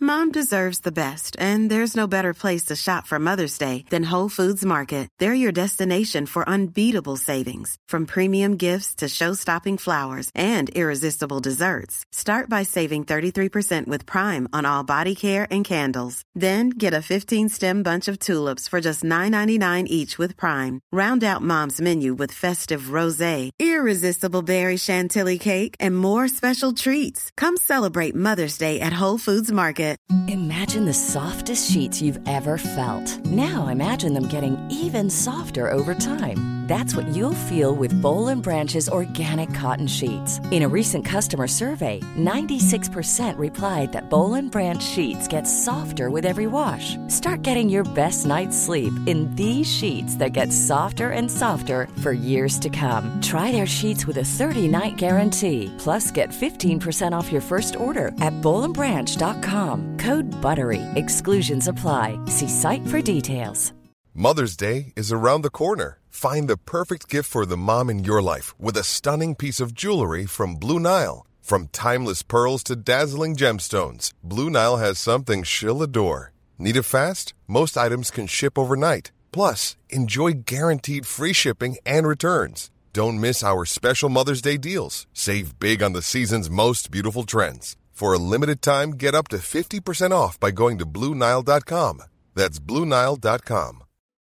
Mom deserves the best, and there's no better place to shop for Mother's Day than Whole Foods Market. They're your destination for unbeatable savings, from premium gifts to show-stopping flowers and irresistible desserts. Start by saving 33% with Prime on all body care and candles. Then get a 15-stem bunch of tulips for just $9.99 each with Prime. Round out Mom's menu with festive rosé, irresistible berry chantilly cake, and more special treats. Come celebrate Mother's Day at Whole Foods Market. Imagine the softest sheets you've ever felt. Now imagine them getting even softer over time. That's what you'll feel with Boll & Branch's organic cotton sheets. In a recent customer survey, 96% replied that Boll & Branch sheets get softer with every wash. Start getting your best night's sleep in these sheets that get softer and softer for years to come. Try their sheets with a 30-night guarantee. Plus, get 15% off your first order at bollandbranch.com. Code BUTTERY. Exclusions apply. See site for details. Mother's Day is around the corner. Find the perfect gift for the mom in your life with a stunning piece of jewelry from Blue Nile. From timeless pearls to dazzling gemstones, Blue Nile has something she'll adore. Need it fast? Most items can ship overnight. Plus, enjoy guaranteed free shipping and returns. Don't miss our special Mother's Day deals. Save big on the season's most beautiful trends. For a limited time, get up to 50% off by going to BlueNile.com. That's BlueNile.com.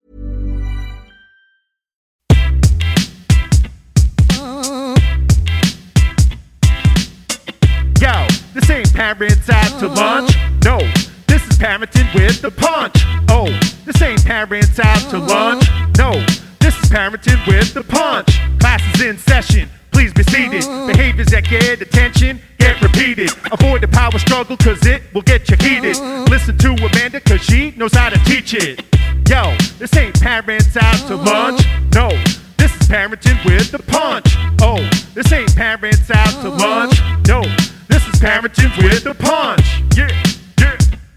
Yo, this ain't Parents Out to Lunch. No, this is Parenting with the Punch. Oh, this ain't Parents Out to Lunch. No, this is Parenting with the Punch. Class is in session. Please be seated. Behaviors that get attention get repeated. Avoid the power struggle cause it will get you heated. Listen to Amanda cause she knows how to teach it. Yo, this ain't Parents Out to Lunch. No, this is Parenting with the Punch. Oh, this ain't Parents Out to Lunch. No, this is Parenting with the Punch. Yeah, yeah,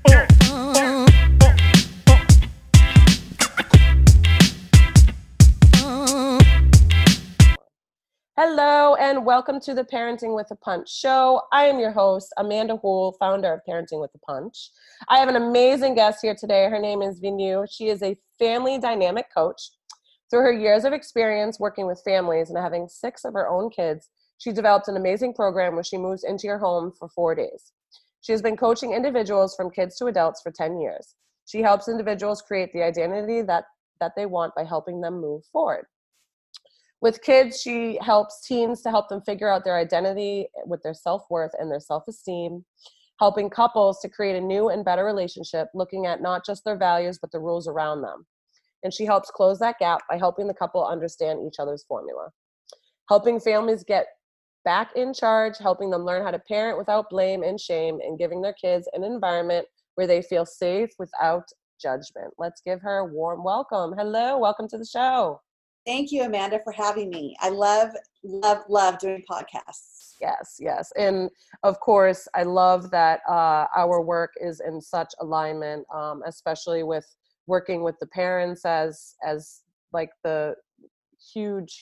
Hello and welcome to the Parenting with a Punch show. I am your host, Amanda Houle, founder of Parenting with a Punch. I have an amazing guest here today. Her name is Vinu. She is a family dynamic coach. Through her years of experience working with families and having 6 of her own kids, she developed an amazing program where she moves into your home for 4 days. She has been coaching individuals from kids to adults for 10 years. She helps individuals create the identity that they want by helping them move forward. With kids, she helps teens to help them figure out their identity with their self-worth and their self-esteem, helping couples to create a new and better relationship, looking at not just their values, but the rules around them. And she helps close that gap by helping the couple understand each other's formula. Helping families get back in charge, helping them learn how to parent without blame and shame, and giving their kids an environment where they feel safe without judgment. Let's give her a warm welcome. Hello, welcome to the show. Thank you, Amanda, for having me. I love doing podcasts. Yes. And of course, I love that our work is in such alignment, especially with working with the parents as like the huge,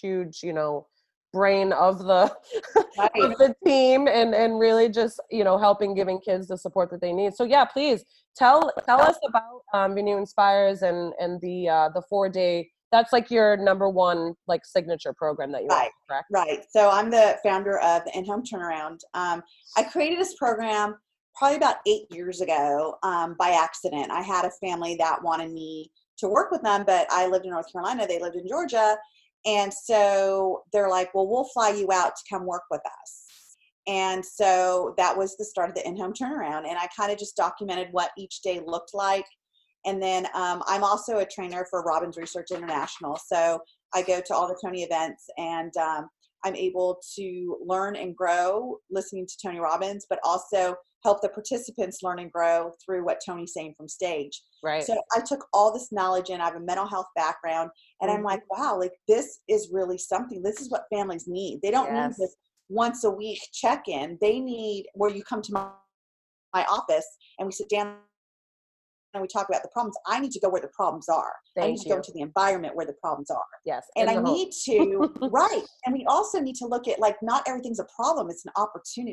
brain of the Right. of the team, and really just helping giving kids the support that they need. So yeah, please tell us about Vinu Inspires and the 4-day. That's like your number one signature program that you Right. offer, correct? Right. So I'm the founder of the In-Home Turnaround. I created this program probably about 8 years ago by accident. I had a family that wanted me to work with them, but I lived in North Carolina. They lived in Georgia. And so they're like, well, we'll fly you out to come work with us. And so that was the start of the In-Home Turnaround. And I kind of just documented what each day looked like. And then I'm also a trainer for Robbins Research International. So I go to all the Tony events, and I'm able to learn and grow listening to Tony Robbins, but also help the participants learn and grow through what Tony's saying from stage. Right. So I took all this knowledge in. I have a mental health background, and I'm like, wow, this is really something. This is what families need. They don't need this once a week check-in. They need where you come to my office and we sit down and we talk about the problems. I need to go where the problems are. I need to go into the environment where the problems are. Yes. And I need to, right. And we also need to look at not everything's a problem. It's an opportunity.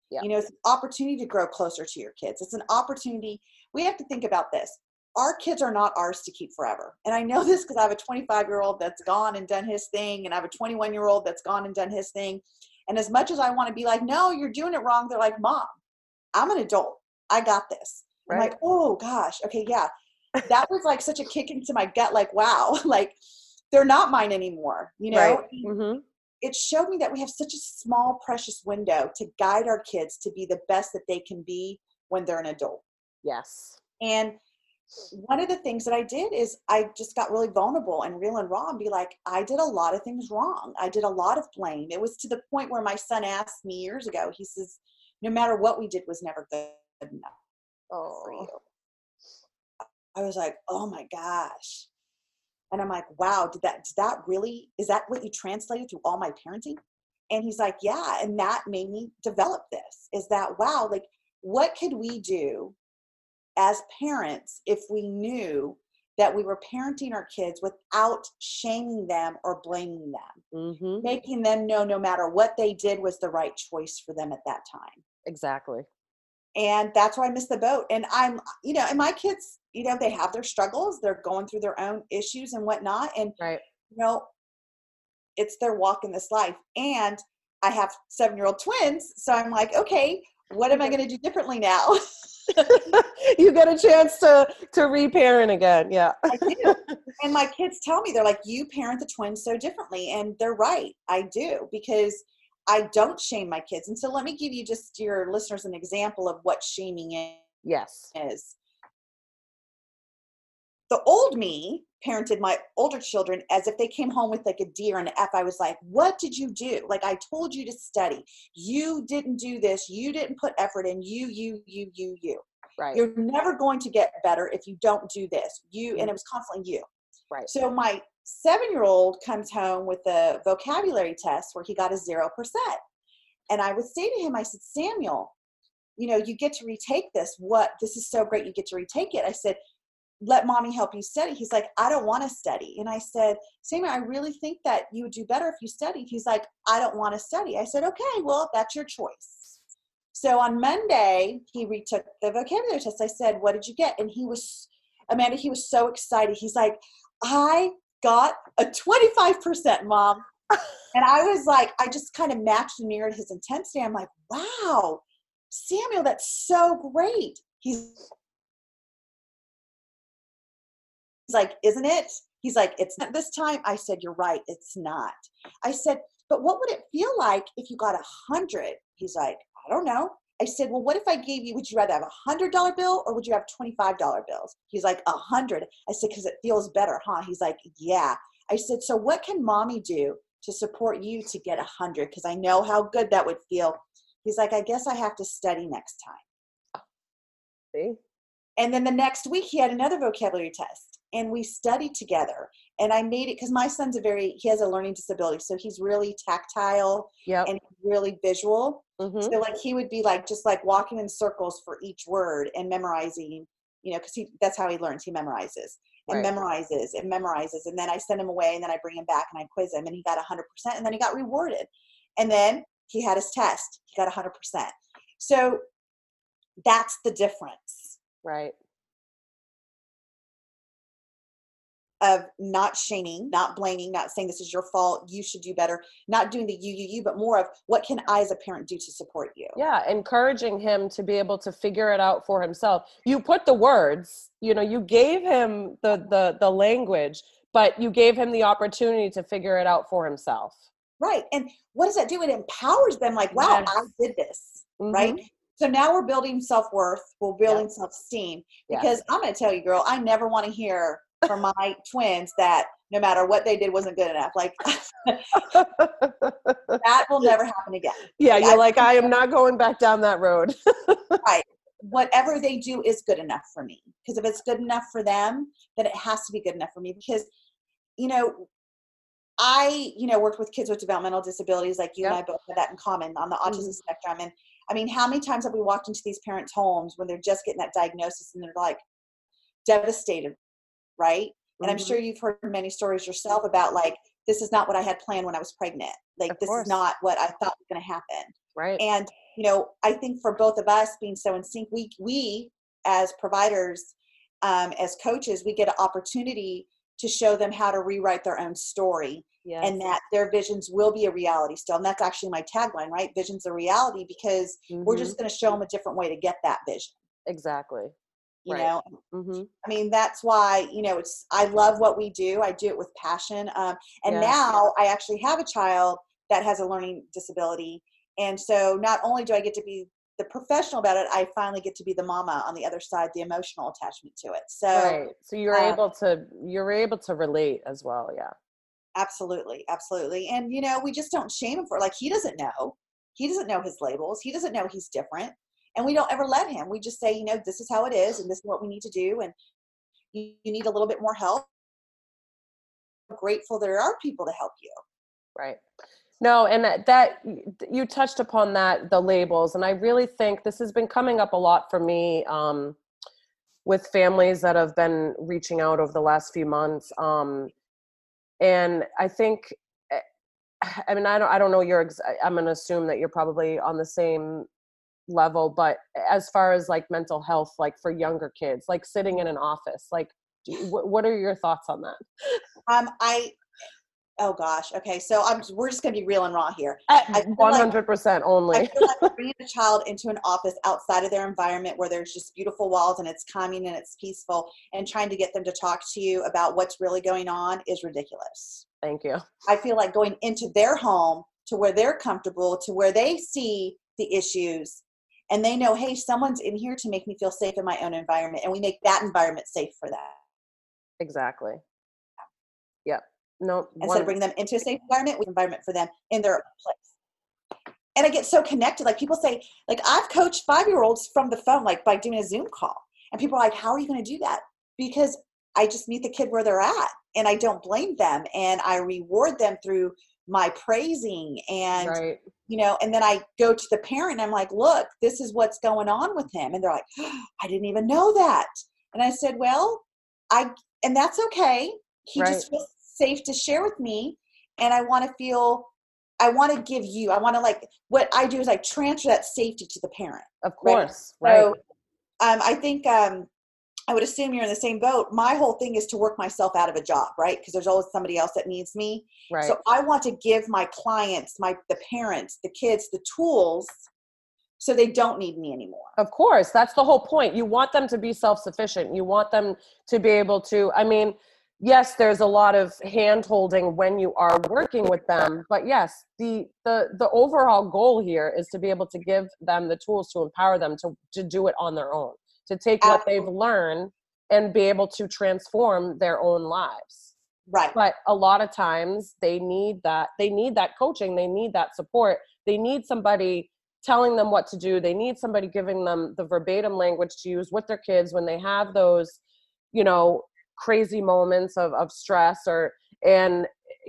Yeah. You know, it's an opportunity to grow closer to your kids. It's an opportunity. We have to think about this. Our kids are not ours to keep forever. And I know this because I have a 25-year-old that's gone and done his thing, and I have a 21-year-old that's gone and done his thing. And as much as I want to be like, no, you're doing it wrong, they're like, Mom, I'm an adult. I got this. I'm like, oh gosh, okay, yeah. That was like such a kick into my gut, like, wow, like they're not mine anymore, you know? Mm-hmm. It showed me that we have such a small, precious window to guide our kids to be the best that they can be when they're an adult. Yes. And one of the things that I did is I just got really vulnerable and real and raw and be like, I did a lot of things wrong. I did a lot of blame. It was to the point where my son asked me years ago, he says, no matter what we did was never good enough for you. I was like, oh my gosh. And I'm like, wow, is that what you translated through all my parenting? And he's like, yeah. And that made me develop this, is that, wow, like what could we do as parents if we knew that we were parenting our kids without shaming them or blaming them, making them know no matter what they did was the right choice for them at that time. Exactly. And that's where I missed the boat. And I'm, you know, and my kids, you know, they have their struggles. They're going through their own issues and whatnot. And, you know, it's their walk in this life. And I have 7-year-old twins. So I'm like, okay, what am I going to do differently now? You get a chance to reparent again. Yeah. I do. And my kids tell me, they're like, you parent the twins so differently. And they're right. I do, because I don't shame my kids. And so let me give you, just your listeners, an example of what shaming is. The old me parented my older children as if they came home with like a D or an F. I was like, what did you do? Like, I told you to study. You didn't do this. You didn't put effort in. You. Right. You're never going to get better if you don't do this. And it was constantly you. Right. So my 7-year-old comes home with a vocabulary test where he got a 0%. And I would say to him, I said, Samuel, you know, you get to retake this. This is so great. You get to retake it. I said, let mommy help you study. He's like, I don't want to study. And I said, Samuel, I really think that you would do better if you studied. He's like, I don't want to study. I said, okay, well, that's your choice. So on Monday, he retook the vocabulary test. I said, what did you get? And Amanda, he was so excited. He's like, I got a 25%, Mom. And I was like, I just kind of matched and mirrored his intensity. I'm like, wow, Samuel, that's so great. He's like, isn't it? He's like, it's not this time. I said, you're right. It's not. I said, but what would it feel like if you got 100? He's like, I don't know. I said, well, what if I gave you, would you rather have a $100 bill or would you have $25 bills? He's like, 100. I said, because it feels better, huh? He's like, yeah. I said, so what can mommy do to support you to get 100? Because I know how good that would feel. He's like, I guess I have to study next time. See? And then the next week he had another vocabulary test and we studied together. And I made it, because my son's he has a learning disability. So he's really tactile and really visual. So like he would be like, just like walking in circles for each word and memorizing, you know, because that's how he learns. He memorizes and memorizes and memorizes. And then I send him away and then I bring him back and I quiz him and he got 100%, and then he got rewarded. And then he had his test. He got 100%. So that's the difference. Right. Of not shaming, not blaming, not saying this is your fault, you should do better, not doing the you, but more of what can I as a parent do to support you? Yeah, encouraging him to be able to figure it out for himself. You put the words, you know, you gave him the language, but you gave him the opportunity to figure it out for himself. Right. And what does that do? It empowers them, like, wow, I did this, right? So now we're building self-worth, we're building self-esteem, because I'm going to tell you, girl, I never want to hear from my twins that no matter what they did wasn't good enough. Like that will never happen again. Yeah. You're like, I am not going back down that road. Right. Whatever they do is good enough for me. Because if it's good enough for them, then it has to be good enough for me. Because, you know, I, worked with kids with developmental disabilities, like you and I both have that in common on the autism spectrum. And I mean, how many times have we walked into these parents' homes when they're just getting that diagnosis and they're like devastated, right? And I'm sure you've heard many stories yourself about like, this is not what I had planned when I was pregnant. Like, this is not what I thought was going to happen. Right. And I think for both of us being so in sync, we as providers, as coaches, we get an opportunity to show them how to rewrite their own story. Yes. And that their visions will be a reality still. And that's actually my tagline, right? Vision's a reality, because we're just going to show them a different way to get that vision. Exactly. You know, I mean, that's why, I love what we do. I do it with passion. Now I actually have a child that has a learning disability. And so not only do I get to be the professional about it, I finally get to be the mama on the other side, the emotional attachment to it. So, right. So you're able to relate as well. Yeah. Absolutely. Absolutely. And, we just don't shame him for it. Like, he doesn't know his labels. He doesn't know he's different. And we don't ever let him. We just say, this is how it is, and this is what we need to do. And you need a little bit more help. I'm grateful there are people to help you. Right. No, and that you touched upon that, the labels. And I really think this has been coming up a lot for me with families that have been reaching out over the last few months. And I think, I mean, I don't know I'm going to assume that you're probably on the same level, but as far as like mental health, like for younger kids, like sitting in an office, like what are your thoughts on that? Oh gosh. Okay. So we're just going to be real and raw here. 100% only. I feel like bringing a child into an office outside of their environment where there's just beautiful walls and it's calming and it's peaceful, and trying to get them to talk to you about what's really going on is ridiculous. Thank you. I feel like going into their home to where they're comfortable, to where they see the issues and they know, hey, someone's in here to make me feel safe in my own environment. And we make that environment safe for them. Exactly. Yep. No, instead of bringing them into a safe environment, with environment for them in their place. And I get so connected. Like, people say, like, I've coached 5-year-olds from the phone, like by doing a Zoom call. And people are like, how are you going to do that? Because I just meet the kid where they're at, and I don't blame them. And I reward them through my praising and, right. And then I go to the parent and I'm like, look, this is what's going on with him. And they're like, oh, I didn't even know that. And I said, well, and that's okay. He right. just feels safe to share with me. And I want to give you, what I do is I transfer that safety to the parent. Of course. Right. So I think, I would assume you're in the same boat. My whole thing is to work myself out of a job, right? Because there's always somebody else that needs me. Right. So I want to give my clients, the parents, the kids, the tools so they don't need me anymore. Of course. That's the whole point. You want them to be self-sufficient. You want them to be able to, I mean, yes, there's a lot of hand-holding when you are working with them, but yes, the overall goal here is to be able to give them the tools to empower them to do it on their own, to take what they've learned and be able to transform their own lives. Right. But a lot of times they need that coaching, they need that support, they need somebody telling them what to do, they need somebody giving them the verbatim language to use with their kids when they have those, crazy moments of stress and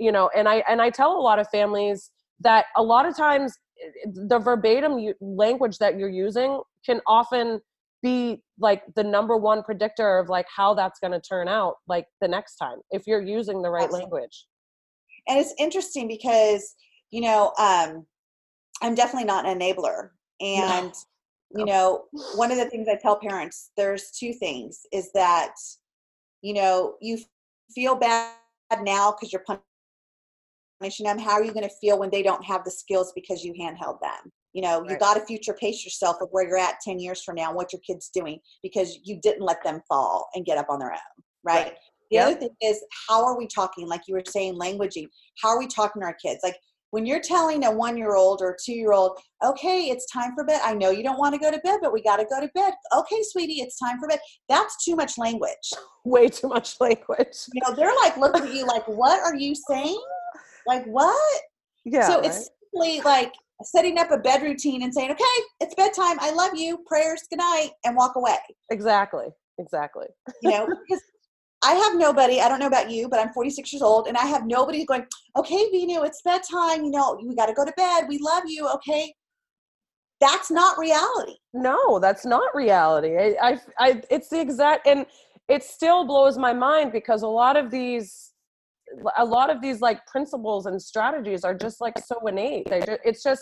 I tell a lot of families that a lot of times the verbatim language that you're using can often be like the number one predictor of like how that's going to turn out like the next time if you're using the right Absolutely. language. And it's interesting because I'm definitely not an enabler, and one of the things I tell parents, there's two things, is that you feel bad now because you're punishing them. How are you going to feel when they don't have the skills because you handheld them? Right. You got to future pace yourself of where you're at 10 years from now and what your kid's doing because you didn't let them fall and get up on their own, right? The other thing is, how are we talking? Like you were saying, languaging. How are we talking to our kids? Like when you're telling a 1-year-old or 2-year-old, okay, it's time for bed. I know you don't want to go to bed, but we got to go to bed. Okay, sweetie, it's time for bed. That's too much language. Way too much language. They're like looking at you like, what are you saying? Like what? Yeah. So it's simply like setting up a bed routine and saying, okay, it's bedtime. I love you. Prayers, good night, and walk away. Exactly. Because I have nobody, I don't know about you, but I'm 46 years old and I have nobody going, okay, Vinu, it's bedtime. We got to go to bed. We love you. Okay. That's not reality. No, that's not reality. It's the exact, and it still blows my mind because a lot of these like principles and strategies are just like so innate. It's just,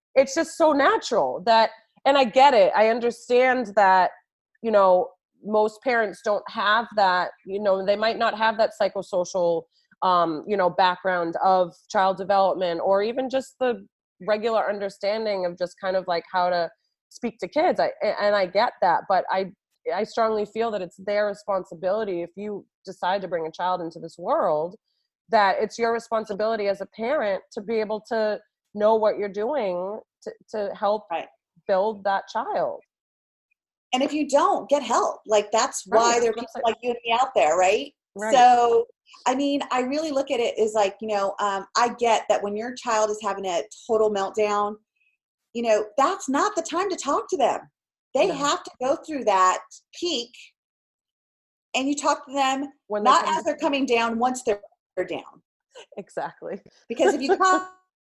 it's just so natural that, and I get it. I understand that, you know, most parents don't have that, you know, they might not have that psychosocial, you know, background of child development, or even just the regular understanding of just kind of like how to speak to kids. And I get that, but I strongly feel that it's their responsibility. If you decide to bring a child into this world, that it's your responsibility as a parent to be able to know what you're doing to help build that child. And if you don't, get help. Like, that's why there are people like you and me out there, right? Right. So, I mean, I really look at it as like, you know, I get that when your child is having a total meltdown, you know, that's not the time to talk to them. They have to go through that peak, and you talk to them not as they're coming down, once they're down. Exactly. Because if you come,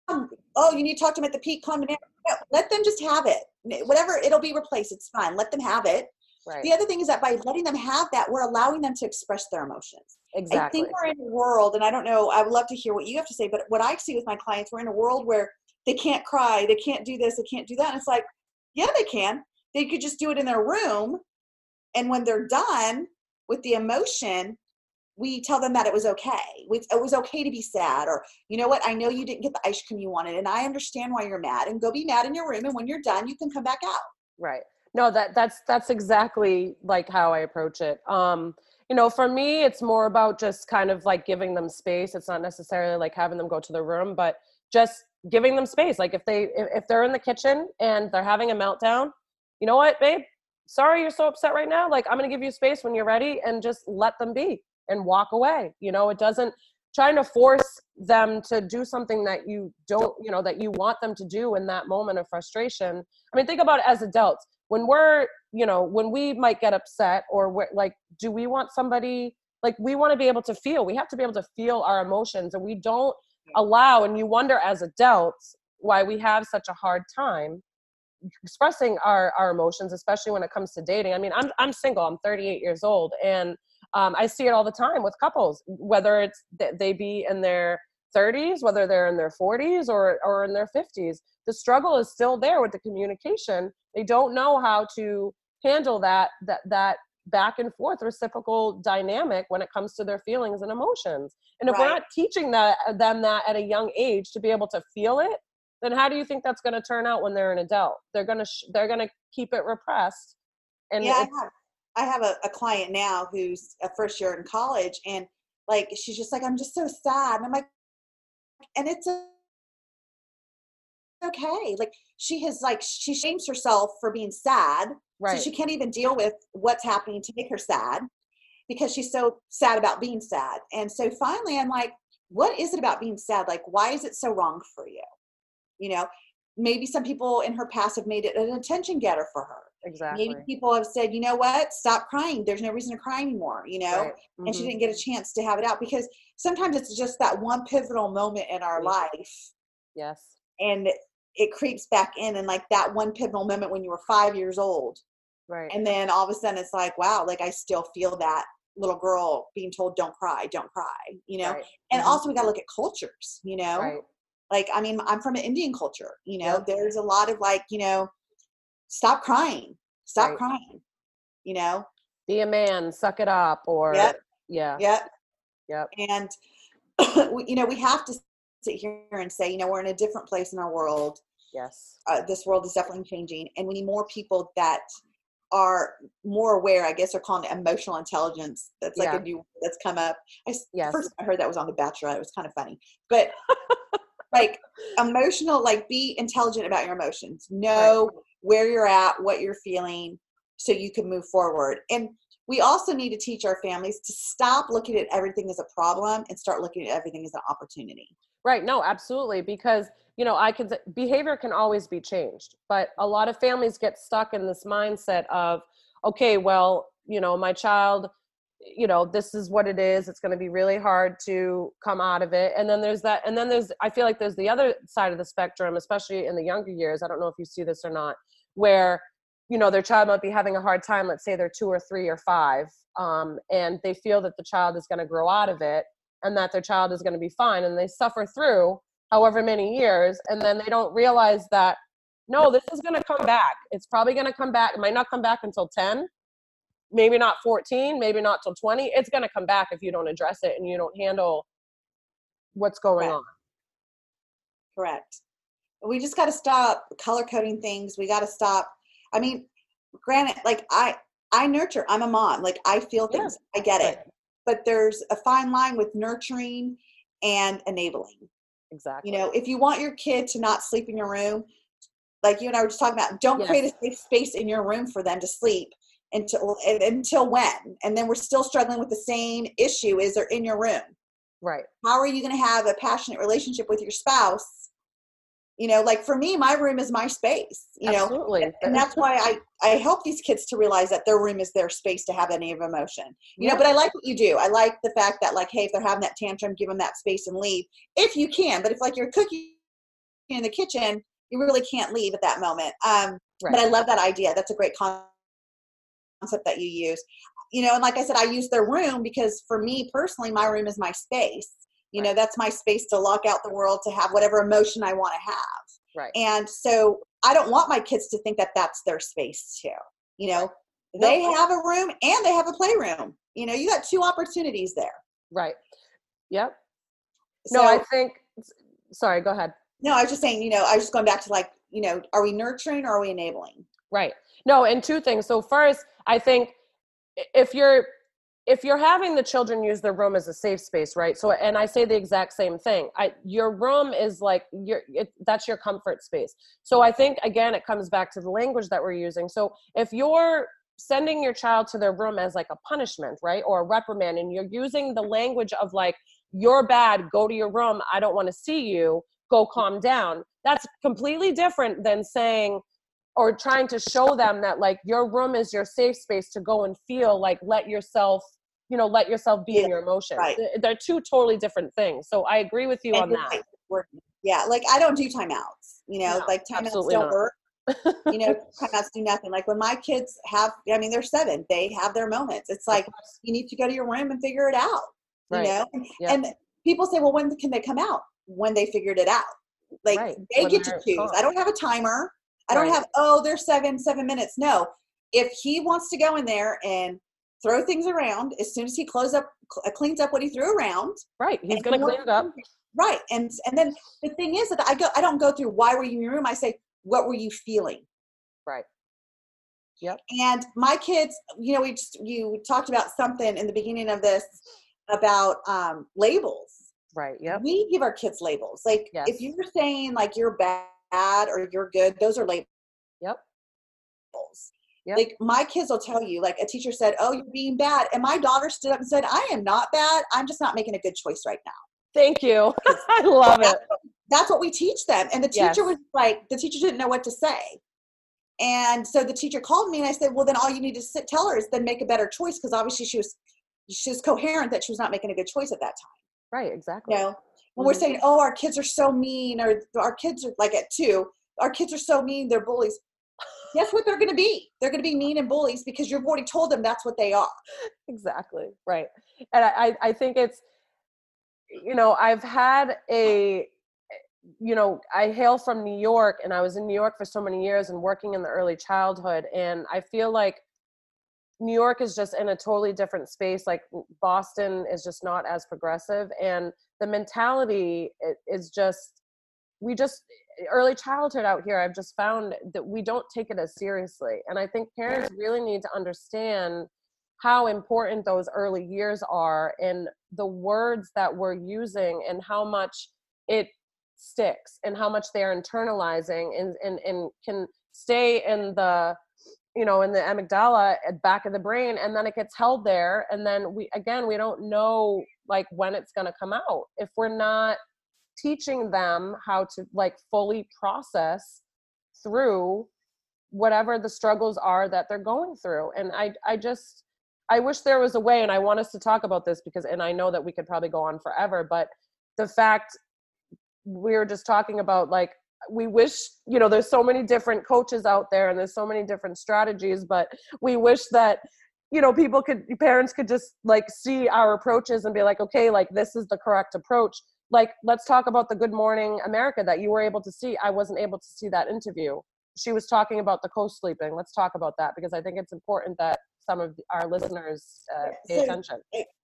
oh, you need to talk to them at the peak, calm down. Let them just have it. Whatever, it'll be replaced. It's fine. Let them have it. Right. The other thing is that by letting them have that, we're allowing them to express their emotions. Exactly. I think we're in a world, and I don't know, I would love to hear what you have to say, but what I see with my clients, we're in a world where they can't cry, they can't do this, they can't do that. And it's like, yeah, they can. They could just do it in their room. And when they're done with the emotion, we tell them that it was okay. It was okay to be sad, or, you know what, I know you didn't get the ice cream you wanted, and I understand why you're mad, and go be mad in your room. And when you're done, you can come back out. Right. No, that's exactly like how I approach it. You know, for me, it's more about just kind of like giving them space. It's not necessarily like having them go to their room, but just giving them space. Like if they're in the kitchen and they're having a meltdown, you know what, babe, sorry you're so upset right now. Like, I'm going to give you space when you're ready, and just let them be and walk away. You know, it doesn't, trying to force them to do something that you don't, you know, that you want them to do in that moment of frustration. I mean, think about it as adults. When we're, you know, when we might get upset, or we're like, do we want somebody, like, we want to be able to feel, we have to be able to feel our emotions, and we don't allow, and you wonder as adults why we have such a hard time expressing our emotions, especially when it comes to dating. I mean, I'm single, I'm 38 years old, and I see it all the time with couples, whether it's they be in their 30s, whether they're in their 40s or in their 50s. The struggle is still there with the communication. They don't know how to handle that back and forth reciprocal dynamic when it comes to their feelings and emotions. And if we're not teaching them that at a young age to be able to feel it, then how do you think that's going to turn out when they're an adult? They're going to keep it repressed. And I have a client now who's a first year in college, and like, she's just like, I'm just so sad. And I'm like, and it's okay. Like, she shames herself for being sad. Right. So she can't even deal with what's happening to make her sad, because she's so sad about being sad. And so finally I'm like, what is it about being sad? Like, why is it so wrong for you? You know, maybe some people in her past have made it an attention getter for her. Exactly. Maybe people have said, you know what, stop crying. There's no reason to cry anymore, you know? Right. Mm-hmm. And she didn't get a chance to have it out, because sometimes it's just that one pivotal moment in our life. Yes. And it creeps back in, and like that one pivotal moment when you were 5 years old. Right. And then all of a sudden it's like, wow, like I still feel that little girl being told, don't cry, you know? Right. And also we got to look at cultures, you know? Right. Like, I mean, I'm from an Indian culture, you know, there's a lot of like, you know, stop crying, you know, be a man, suck it up, or And, you know, we have to sit here and say, you know, we're in a different place in our world. Yes. This world is definitely changing, and we need more people that are more aware, I guess they're calling it emotional intelligence. That's like a new word that's come up. First I heard that was on The Bachelor. It was kind of funny, but like emotional, like be intelligent about your emotions, know where you're at, what you're feeling, so you can move forward. And we also need to teach our families to stop looking at everything as a problem and start looking at everything as an opportunity. Right. No, absolutely. Because, you know, behavior can always be changed, but a lot of families get stuck in this mindset of, okay, well, you know, my child, you know, this is what it is. It's going to be really hard to come out of it. And then there's that. And then I feel like there's the other side of the spectrum, especially in the younger years. I don't know if you see this or not, where, you know, their child might be having a hard time. Let's say they're 2 or 3 or 5. And they feel that the child is going to grow out of it, and that their child is going to be fine. And they suffer through however many years. And then they don't realize that no, this is going to come back. It's probably going to come back. It might not come back until 10, maybe not 14, maybe not till 20. It's going to come back if you don't address it and you don't handle what's going on. Correct. We just got to stop color coding things. We got to stop. I mean, granted, like I nurture, I'm a mom, like I feel things, I get it. But there's a fine line with nurturing and enabling. Exactly. You know, if you want your kid to not sleep in your room, like you and I were just talking about, don't create a safe space in your room for them to sleep until when? And then we're still struggling with the same issue is they're in your room. Right. How are you going to have a passionate relationship with your spouse? You know, like for me, my room is my space, you Absolutely. know, and that's why I help these kids to realize that their room is their space to have any of emotion, you know, but I like what you do. I like the fact that like, hey, if they're having that tantrum, give them that space and leave if you can. But if like you're cooking in the kitchen, you really can't leave at that moment. But I love that idea. That's a great concept that you use, you know, and like I said, I use their room because for me personally, my room is my space. You know, that's my space to lock out the world, to have whatever emotion I want to have. Right. And so I don't want my kids to think that that's their space too. You know, they have a room and they have a playroom. You know, you got two opportunities there. Right. Yep. So, no, I think, sorry, go ahead. No, I was just saying, you know, I was just going back to like, you know, are we nurturing or are we enabling? Right. No, and two things. So first, I think if you're having the children use their room as a safe space, right? So, and I say the exact same thing. Your room is like that's your comfort space. So I think, again, it comes back to the language that we're using. So if you're sending your child to their room as like a punishment, right? Or a reprimand, and you're using the language of like, you're bad, go to your room, I don't want to see you, go calm down. That's completely different than saying, or trying to show them that like your room is your safe space to go and feel, like let yourself be in your emotions. Right. They're two totally different things. So I agree with you on that. Yeah. Like I don't do timeouts, you know, like timeouts don't work. You know, timeouts do nothing. Like when my kids they're 7, they have their moments. It's like, you need to go to your room and figure it out, you know? And people say, well, when can they come out? When they figured it out. Like they get to choose. I don't have a timer. I don't have, there's 7 minutes. No, if he wants to go in there and throw things around, as soon as he cleans up what he threw around. Right. He's going to clean it up. Right. And then the thing is that I don't go through, why were you in your room? I say, what were you feeling? Right. Yep. And my kids, you know, you talked about something in the beginning of this about labels. Right. Yep. We give our kids labels. Like if you're saying like you're bad or you're good, those are labels. Yep. Like my kids will tell you, like a teacher said, oh, you're being bad. And my daughter stood up and said, I am not bad. I'm just not making a good choice right now. Thank you. I love it. That's what we teach them. And the teacher was like, the teacher didn't know what to say. And so the teacher called me and I said, well, then all you need to tell her is then make a better choice. Because obviously she was coherent that she was not making a good choice at that time. Right. Exactly. You know, when we're saying, oh, our kids are so mean, or our kids are like at 2, our kids are so mean, they're bullies. Guess what they're going to be? They're going to be mean and bullies because you've already told them that's what they are. Exactly. Right. And I think it's, you know, I've had I hail from New York, and I was in New York for so many years and working in the early childhood. And I feel like New York is just in a totally different space. Like Boston is just not as progressive. And the mentality is just, early childhood out here, I've just found that we don't take it as seriously. And I think parents really need to understand how important those early years are and the words that we're using and how much it sticks and how much they're internalizing and can stay in the, you know, in the amygdala at back of the brain, and then it gets held there. And then we don't know like when it's going to come out if we're not teaching them how to like fully process through whatever the struggles are that they're going through. And I wish there was a way, and I want us to talk about this and I know that we could probably go on forever, but the fact we were just talking about, like, we wish, you know, there's so many different coaches out there and there's so many different strategies, but we wish that, you know, parents could just like see our approaches and be like, okay, like this is the correct approach. Like, let's talk about the Good Morning America that you were able to see. I wasn't able to see that interview. she was talking about the co-sleeping. Let's talk about that, because I think it's important that some of our listeners pay attention.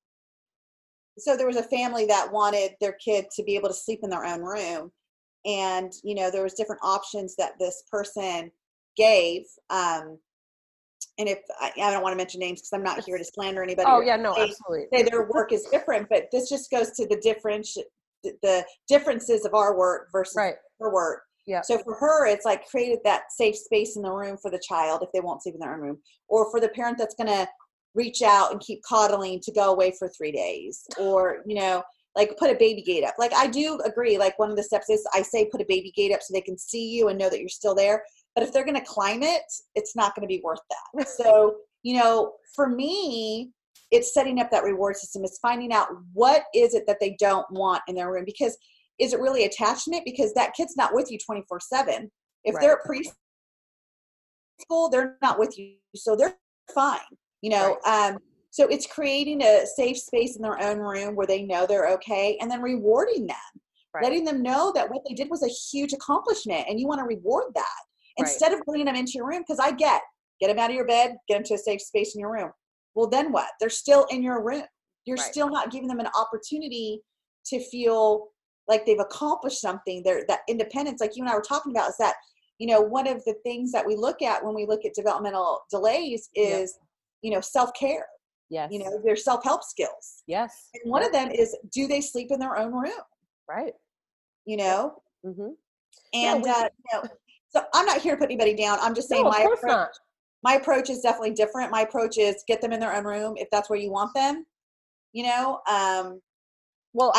So there was a family that wanted their kid to be able to sleep in their own room. And, you know, there was different options that this person gave. And if I don't want to mention names because I'm not here to slander anybody. Oh yeah, no, absolutely. Say their work is different, but this just goes to the differences of our work versus her work. Yeah. So for her, it's like created that safe space in the room for the child if they won't sleep in their own room, or for the parent that's going to reach out and keep coddling to go away for 3 days, or, you know, like put a baby gate up. Like I do agree. Like one of the steps is I say put a baby gate up so they can see you and know that you're still there. But if they're going to climb it, it's not going to be worth that. So, you know, for me, it's setting up that reward system. It's finding out what is it that they don't want in their room, because is it really attachment? Because that kid's not with you 24/7. If they're at preschool, they're not with you. So they're fine. You know, so it's creating a safe space in their own room where they know they're okay, and then rewarding them, letting them know that what they did was a huge accomplishment and you want to reward that instead of bringing them into your room. Because I get them out of your bed, get them to a safe space in your room. Well, then what? They're still in your room. You're still not giving them an opportunity to feel like they've accomplished something. That independence, like you and I were talking about, is that, you know, one of the things that we look at when we look at developmental delays is, you know, self-care. Yes. You know, their self-help skills. Yes. And one of them is, do they sleep in their own room? Right. You know? Mm-hmm. And, you know, so I'm not here to put anybody down. I'm just saying my approach is definitely different. My approach is get them in their own room if that's where you want them, you know? Well,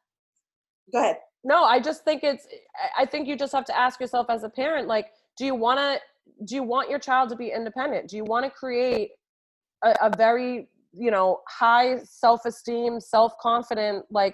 go ahead. No, I just think I think you just have to ask yourself as a parent, like, do you want your child to be independent? Do you want to create a very, you know, high self-esteem, self-confident, like,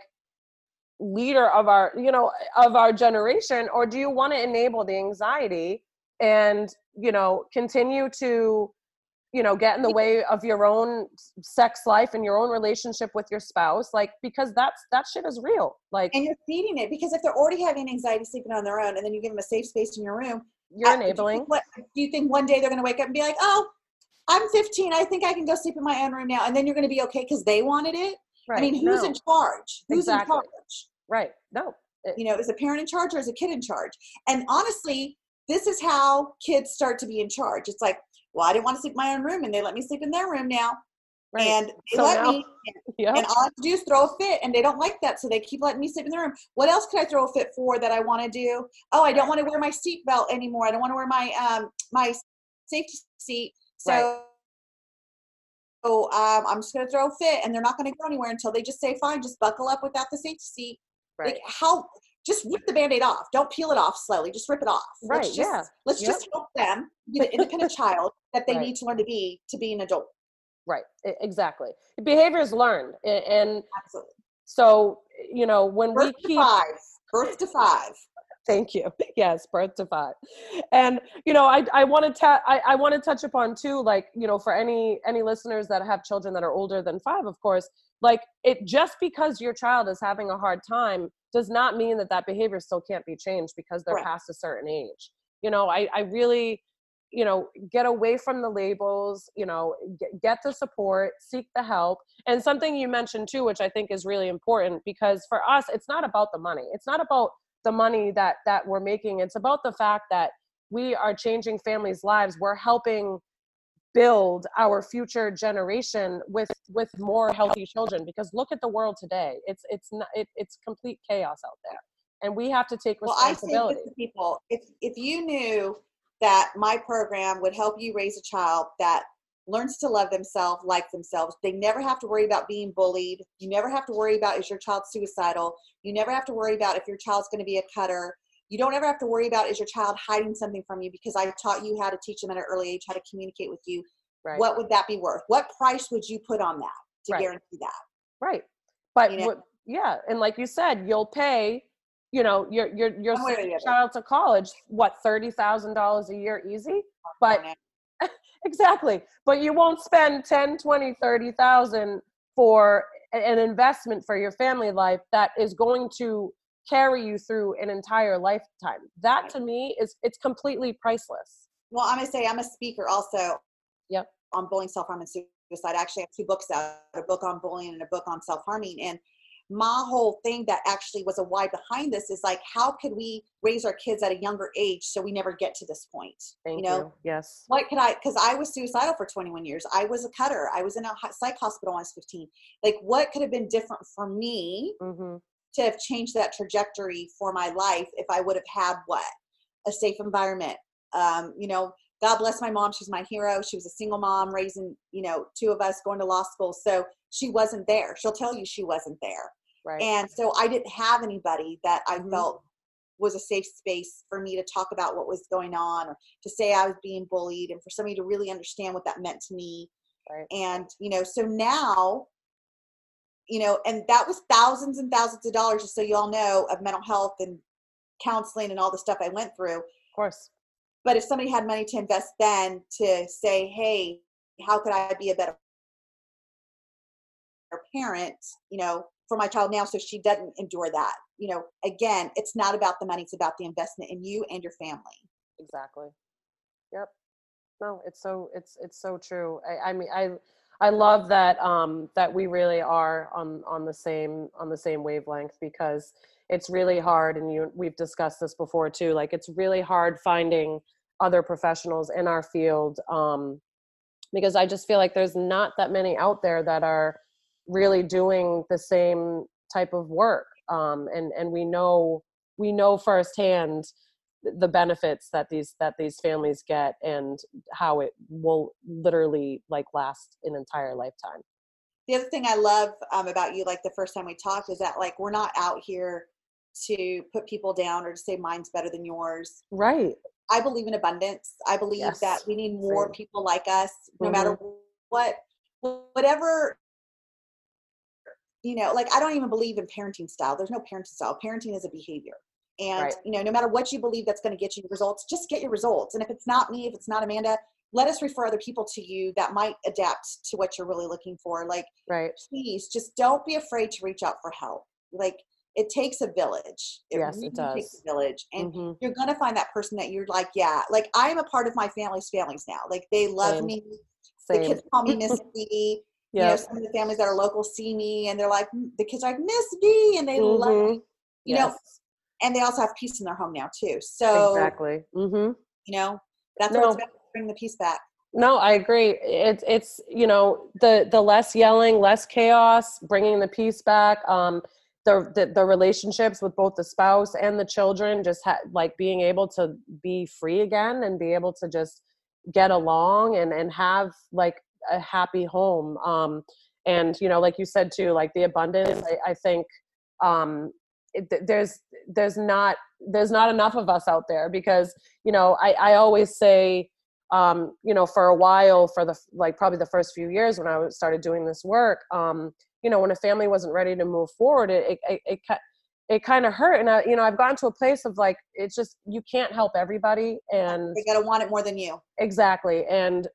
leader of our generation? Or do you want to enable the anxiety and, you know, continue to, you know, get in the way of your own sex life and your own relationship with your spouse? Like, because that shit is real. Like, and you're feeding it, because if they're already having anxiety sleeping on their own and then you give them a safe space in your room, you're enabling. Do you think one day they're going to wake up and be like, oh, I'm 15, I think I can go sleep in my own room now, and then you're going to be okay because they wanted it? Right. I mean, who's in charge? Who's in charge? Right. No. You know, is a parent in charge or is a kid in charge? And honestly, this is how kids start to be in charge. It's like, well, I didn't want to sleep in my own room, and they let me sleep in their room now. Right. And they let me, and all I have to do is throw a fit, and they don't like that, so they keep letting me sleep in the room. What else could I throw a fit for that I want to do? Oh, I don't want to wear my seatbelt anymore. I don't want to wear my my safety seat. So, I'm just going to throw a fit, and they're not going to go anywhere until they just say, fine, just buckle up without the safety seat. Right. Like, just rip the Band-Aid off. Don't peel it off slowly. Just rip it off. Right. Let's just help them be the independent child that they need to learn to be an adult. Right. Exactly. Behavior is learned. And absolutely. So, you know, when birth to 5. Thank you. Yes. Birth to 5. And, you know, I want to touch upon too, like, you know, for any listeners that have children that are older than 5, of course, like, it just because your child is having a hard time does not mean that behavior still can't be changed because they're past a certain age. You know, I really, you know, get away from the labels, you know, get the support, seek the help. And something you mentioned too, which I think is really important, because for us, it's not about the money. It's not about the money that we're making. It's about the fact that we are changing families' lives. We're helping build our future generation with more healthy children, because look at the world today. It's complete chaos out there, and we have to take responsibility. Well, I say this to people, if you knew that my program would help you raise a child that learns to love themselves, like themselves, they never have to worry about being bullied. You never have to worry about, is your child suicidal? You never have to worry about if your child's going to be a cutter. You don't ever have to worry about, is your child hiding something from you? Because I taught you how to teach them at an early age how to communicate with you. Right. What would that be worth? What price would you put on that to guarantee that? Right. But and like you said, you'll pay, you know, your child to college, what, $30,000 a year easy? But exactly. But you won't spend 10, 20, 30,000 for an investment for your family life that is going to carry you through an entire lifetime. That to me it's completely priceless. Well, I'm going to say I'm a speaker also Yep. on bullying, self-harm, and suicide. I actually have 2 books out, a book on bullying and a book on self-harming. And my whole thing that actually was a why behind this is like, how could we raise our kids at a younger age so we never get to this point? Thank you know, you. Yes. What could because I was suicidal for 21 years. I was a cutter. I was in a psych hospital when I was 15. Like, what could have been different for me to have changed that trajectory for my life if I would have had a safe environment? You know, God bless my mom. She's my hero. She was a single mom raising, 2 of us going to law school. So she wasn't there. She'll tell you she wasn't there. Right. And so I didn't have anybody that I felt was a safe space for me to talk about what was going on, or to say I was being bullied, and for somebody to really understand what that meant to me. Right. And, so now, and that was thousands and thousands of dollars, just so you all know, of mental health and counseling and all the stuff I went through. Of course. But if somebody had money to invest then to say, hey, how could I be a better parent, for my child now so she doesn't endure that? Again, it's not about the money, it's about the investment in you and your family. Exactly. Yep. No, it's so true. I mean, I love that that we really are on the same wavelength, because it's really hard, and we've discussed this before too. Like, it's really hard finding other professionals in our field, because I just feel like there's not that many out there that are really doing the same type of work. And we know firsthand the benefits that these families get, and how it will literally like last an entire lifetime. The other thing I love about you, like the first time we talked, is that like, we're not out here to put people down or to say mine's better than yours. Right. I believe in abundance. I believe that we need more people like us, no matter whatever, like, I don't even believe in parenting style. There's no parenting style. Parenting is a behavior. And, no matter what you believe that's going to get you results, just get your results. And if it's not me, if it's not Amanda, let us refer other people to you that might adapt to what you're really looking for. Like, please just don't be afraid to reach out for help. Like, it takes a village. It really takes a village. And you're going to find that person that you're like, yeah, like, I am a part of my family's families now. Like, they love me. The kids call me Miss V. Some of the families that are local see me, and they're like, the kids are like, Miss V, and they love me. And they also have peace in their home now too. So exactly. That's what's about to bring the peace back. No, I agree. It's the less yelling, less chaos, bringing the peace back. The relationships with both the spouse and the children, just like being able to be free again and be able to just get along and have like a happy home. And like you said too, like the abundance, I think there's not enough of us out there, because I always say for a while, for probably the first few years when I started doing this work, when a family wasn't ready to move forward, it kind of hurt. And I've gotten to a place of like, it's just, you can't help everybody, and they gotta want it more than you. Exactly. And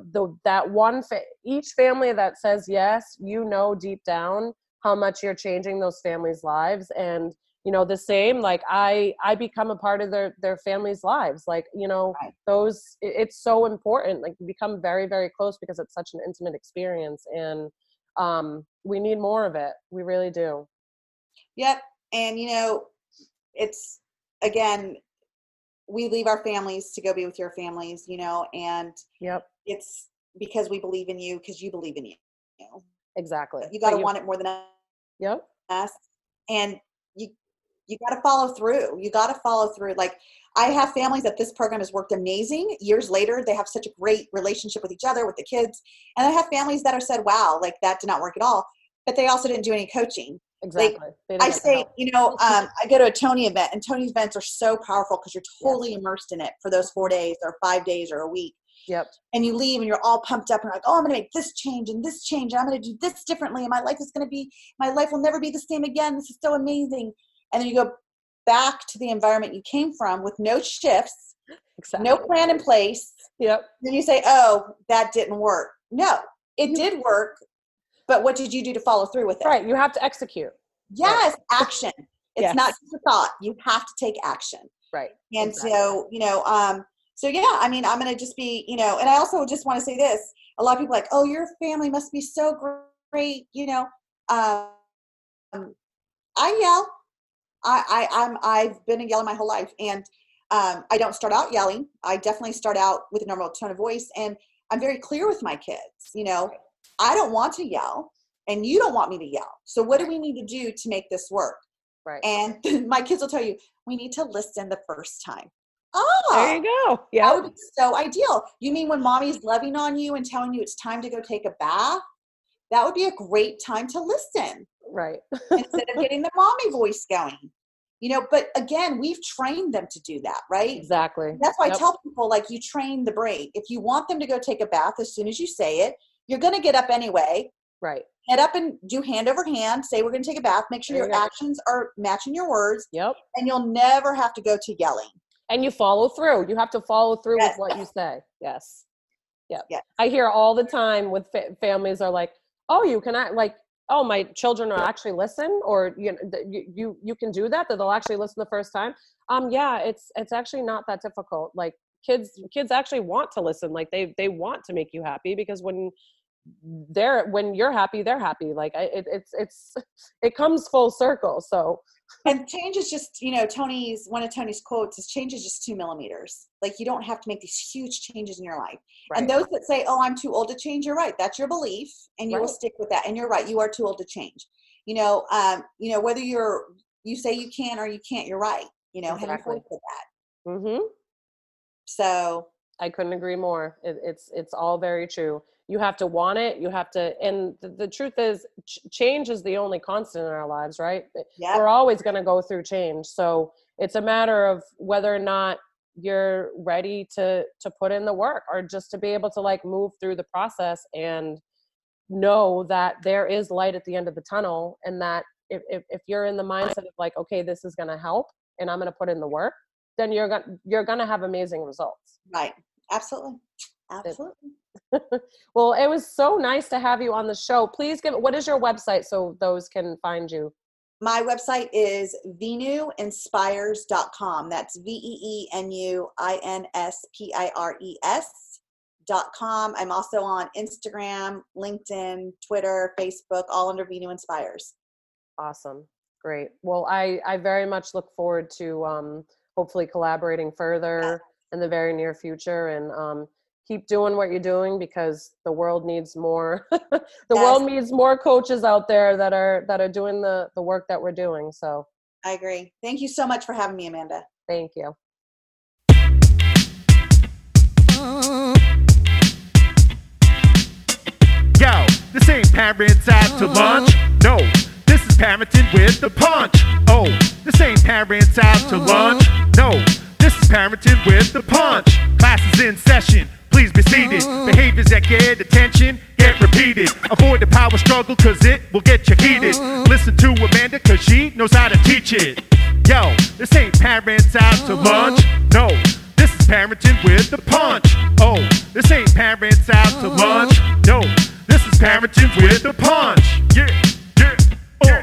each family that says yes, deep down how much you're changing those families' lives. And the same, like I become a part of their families' lives. Like, it's so important. Like, you become very, very close, because it's such an intimate experience, and we need more of it. We really do. Yep. And, it's, again, we leave our families to go be with your families, and it's because we believe in you, because you believe in you. Exactly. You got to want it more than us. And you got to follow through. You got to follow through. Like, I have families that this program has worked amazing. Years later, they have such a great relationship with each other, with the kids. And I have families that have said, wow, like, that did not work at all. But they also didn't do any coaching. Exactly. Like, I say, I go to a Tony event, and Tony's events are so powerful because you're totally immersed in it for those 4 days or 5 days or a week. Yep. And you leave and you're all pumped up and like, oh, I'm going to make this change and this change. And I'm going to do this differently. And my life will never be the same again. This is so amazing. And then you go back to the environment you came from with no shifts, no plan in place. Yep. Then you say, oh, that didn't work. No, it did work. But what did you do to follow through with it? Right. You have to execute. Yes. Action. It's not just a thought. You have to take action. Right. And so, so yeah, I mean, I'm going to just be, and I also just want to say this. A lot of people are like, oh, your family must be so great. I yell. I've been a yeller my whole life, and I don't start out yelling. I definitely start out with a normal tone of voice, and I'm very clear with my kids. I don't want to yell, and you don't want me to yell. So what do we need to do to make this work? Right. And my kids will tell you, we need to listen the first time. There you go. Yeah. That would be so ideal. You mean when mommy's loving on you and telling you it's time to go take a bath? That would be a great time to listen. Right. Instead of getting the mommy voice going. But again, we've trained them to do that, right? Exactly. That's why I tell people, like, you train the brain. If you want them to go take a bath as soon as you say it, you're going to get up anyway. Right. Get up and do hand over hand. Say we're going to take a bath. Make sure your actions are matching your words. Yep. And you'll never have to go to yelling. And you follow through. You have to follow through with what you say. Yes. Yeah. Yes. I hear all the time with families are like, oh, you can act like, oh, my children are actually listen, or you can do that they'll actually listen the first time. Yeah, it's actually not that difficult. Like kids actually want to listen. Like they want to make you happy, because when you're happy, they're happy. Like it comes full circle. So. And change is just, one of Tony's quotes is, change is just 2 millimeters. Like, you don't have to make these huge changes in your life. Right. And those that say, oh, I'm too old to change, you're right. That's your belief, and you will stick with that. And you're right. You are too old to change. Whether you say you can or you can't, you're right. Heading forward with that. Mm-hmm. So. I couldn't agree more. It's all very true. You have to want it. You have to, and the truth is, change is the only constant in our lives, right? Yep. We're always going to go through change. So it's a matter of whether or not you're ready to put in the work, or just to be able to like move through the process and know that there is light at the end of the tunnel. And that if you're in the mindset of like, okay, this is going to help and I'm going to put in the work, then you're going to have amazing results. Right. Absolutely. Absolutely. Well, it was so nice to have you on the show. Please what is your website so those can find you? My website is VenuInspires.com. That's VenuInspires.com. I'm also on Instagram, LinkedIn, Twitter, Facebook, all under Venu Inspires. Awesome. Great. Well, I very much look forward to hopefully collaborating further in the very near future, and keep doing what you're doing, because the world needs more. World needs more coaches out there that are doing the work that we're doing. So I agree. Thank you so much for having me, Amanda. Thank you. Yo, this ain't parents out to lunch. No, this is parenting with the punch. Oh, this ain't parents out to lunch. No, this is parenting with the punch. Class is in session. Please be seated. Behaviors that get attention get repeated. Avoid the power struggle, cause it will get you heated. Listen to Amanda, cause she knows how to teach it. Yo, this ain't parents out to lunch. No, this is parenting with the punch. Oh, this ain't parents out to lunch. No, this is parenting with the punch. Yeah, yeah, yeah.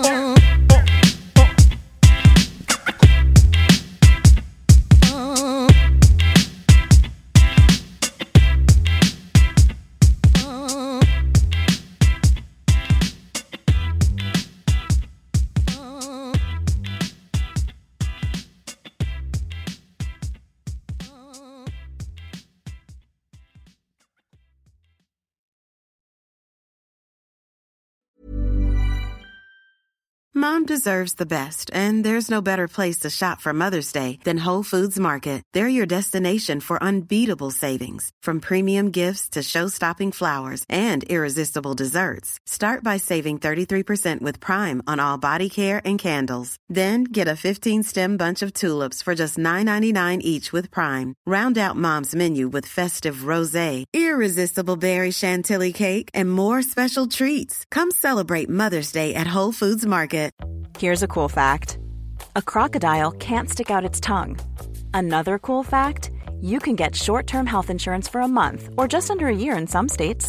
Mom deserves the best, and there's no better place to shop for Mother's Day than Whole Foods Market. They're your destination for unbeatable savings, from premium gifts to show-stopping flowers and irresistible desserts. Start by saving 33% with Prime on all body care and candles. Then get a 15-stem bunch of tulips for just $9.99 each with Prime. Round out Mom's menu with festive rosé, irresistible berry chantilly cake, and more special treats. Come celebrate Mother's Day at Whole Foods Market. Here's a cool fact. A crocodile can't stick out its tongue. Another cool fact, you can get short-term health insurance for a month or just under a year in some states.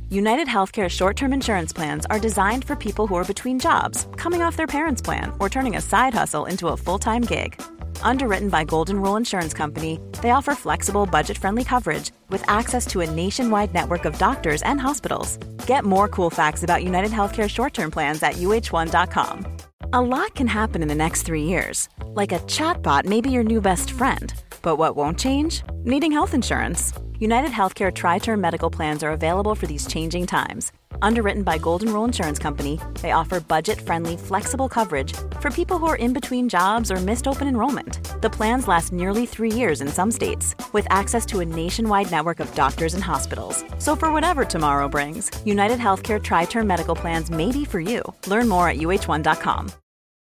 United Healthcare short-term insurance plans are designed for people who are between jobs, coming off their parents' plan, or turning a side hustle into a full-time gig. Underwritten by Golden Rule Insurance Company, they offer flexible, budget-friendly coverage with access to a nationwide network of doctors and hospitals. Get more cool facts about United Healthcare short-term plans at uh1.com. A lot can happen in the next 3 years. Like a chatbot may be your new best friend. But what won't change? Needing health insurance. United Healthcare Tri-Term Medical Plans are available for these changing times. Underwritten by Golden Rule Insurance Company, they offer budget-friendly, flexible coverage for people who are in between jobs or missed open enrollment. The plans last nearly 3 years in some states, with access to a nationwide network of doctors and hospitals. So for whatever tomorrow brings, United Healthcare Tri-Term Medical Plans may be for you. Learn more at uh1.com.